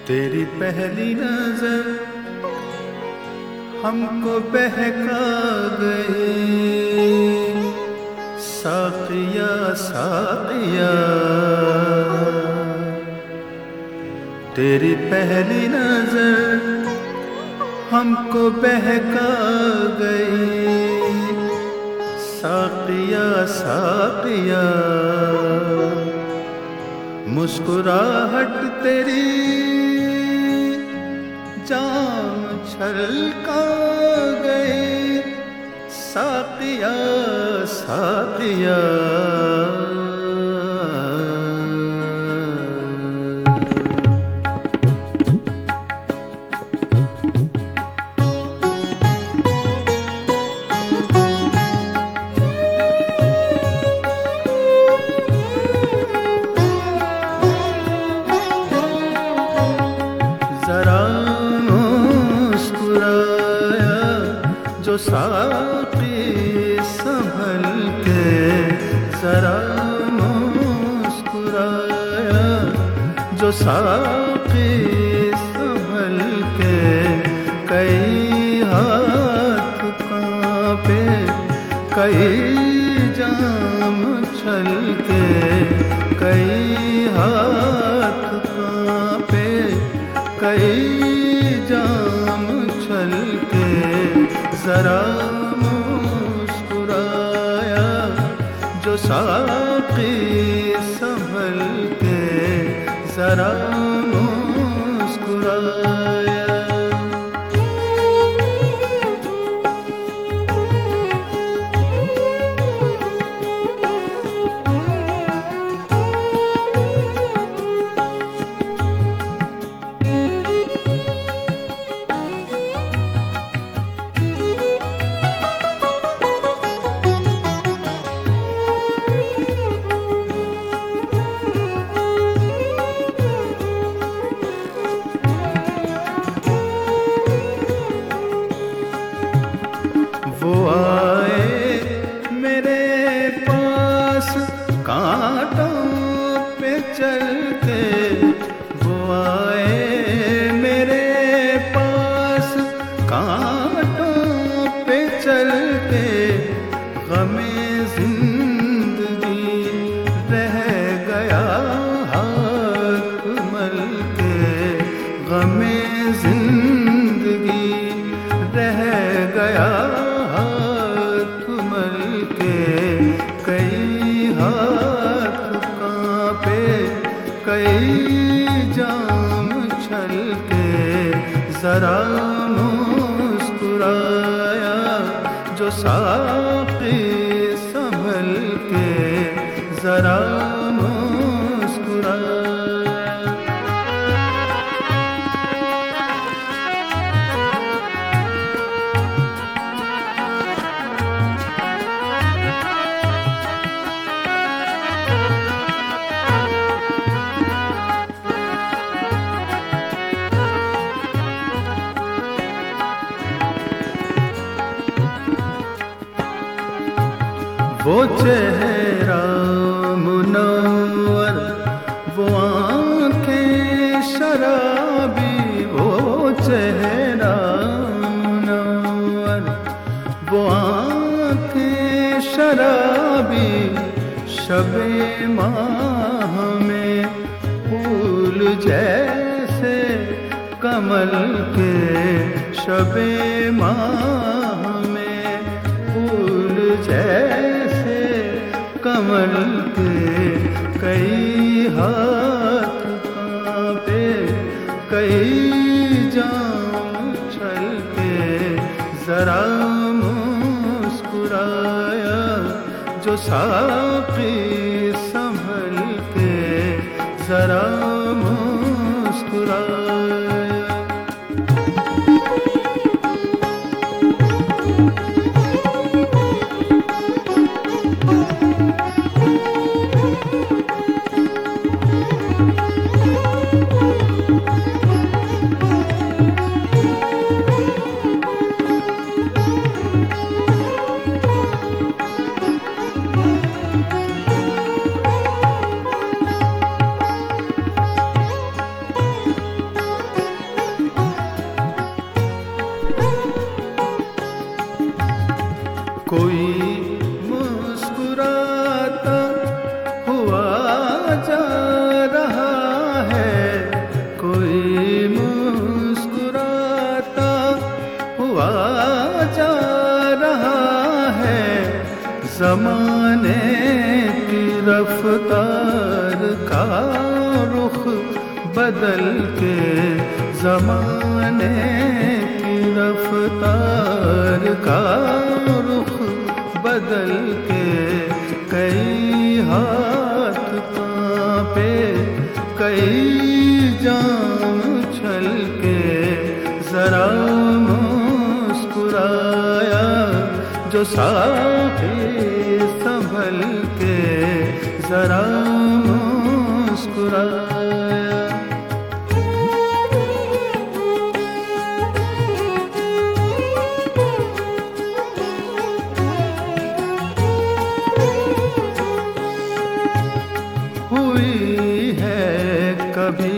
तेरी पहली नजर हमको बहका गई। साक़िया साक़िया तेरी पहली नजर हमको बहका गई। साक़िया साक़िया मुस्कुराहट तेरी जाम छलका गई। साक़िया साक़िया जो साक़ी संभल के ज़रा मुस्कुराया। जो साक़ी संभल के कई हाथ कांपे। कई जाम छलके कई हाथ कांपे। कई जाम छलके ज़रा मुस्कुराया। जो साक़ी संभल के ज़रा मुस्कुराया। वो आए मेरे पास कांटों पे चलते। वो आए मेरे पास कांटों पे चलते। गमे जिंदगी रह गया हाथ मल के। गमे जिंदगी रह गया कई हाथ कांपे। कई जाम छलके ज़रा मुस्कुराया। जो साक़ी संभल के ज़रा मुस्कुराया। वो चेहरा मुनव्वर वो आँखें शराबी। वो चेहरा मुनव्वर वो आँखें शराबी। शबे माह में फूल जैसे कमल के। शबे माह में फूल जैसे कमल के। कई हाथ कांपे कई जाम छलके ज़रा मुस्कुराया। जो साक़ी संभल के ज़रा मुस्कुराया। रफ्तार का रुख बदल के, ज़माने की रफ्तार का रुख बदल के, कई हाथ कांपे कई जाम छलके, जरा मुस्कुराया जो साथी संभल के, जरा मुस्कुराया। हुई है कभी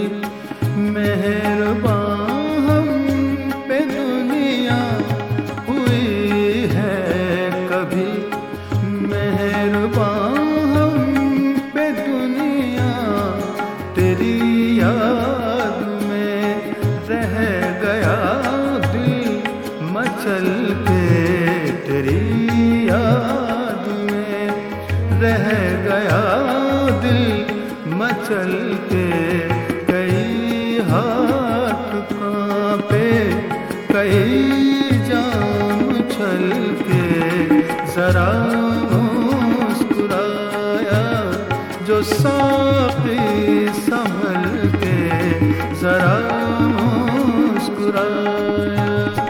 मेहरबान हम पे दुनिया, हुई है कभी मेहरबान हम पे दुनिया, तेरी याद में रह गया दिल मचल के, तेरी याद में रह गया दिल मचल के, कई हाथ कांपे कई जाम छल के, जरा मुस्कुराया जो साथी संभल के, जरा मुस्कुराया।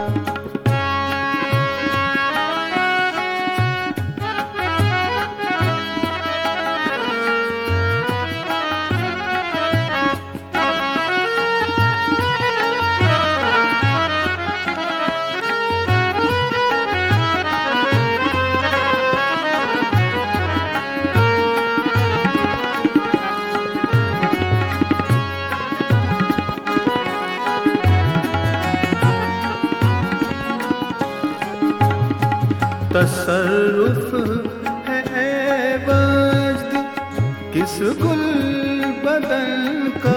तसर्रुफ है वज्द किस गुल बदन का,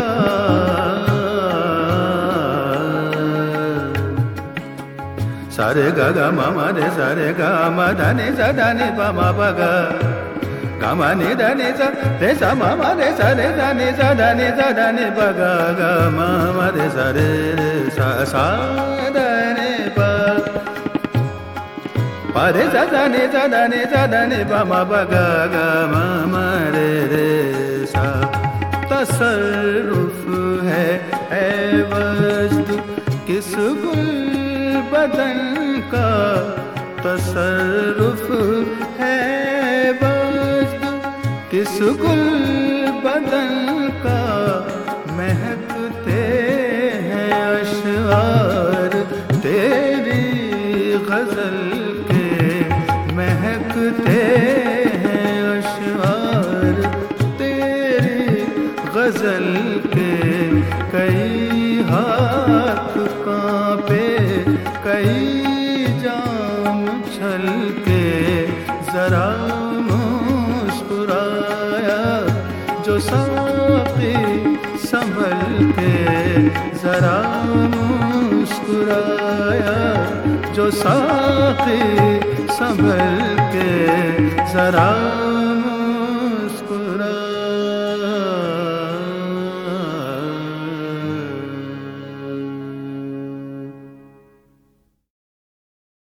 सारे गा गा मामा रे सारे गा मा धनी सा धनी पा मा पा गा, गा मा नि धनी सा रे सा मामा रे सा रे धनी सा धनी सा धनी पा गा, गा मामा रे सा रे रे सा सा धनी पा, पारे सा धनी पा मा पा गा, गा मामा रे रे सा। तसर्रुफ है वज्द किस गुल बदन का, तसर्रुफ है वज्द किस गुल बदन का, महकते हैं अशआर तेरी गजल के, महकते हैं अशआर तेरी गजल के, कई हाथ कांपे कई जाम छल के, जरा मुस्कुराया जो साथी संभल के, जरा मुस्कुराया जो साथी संभल के, जरा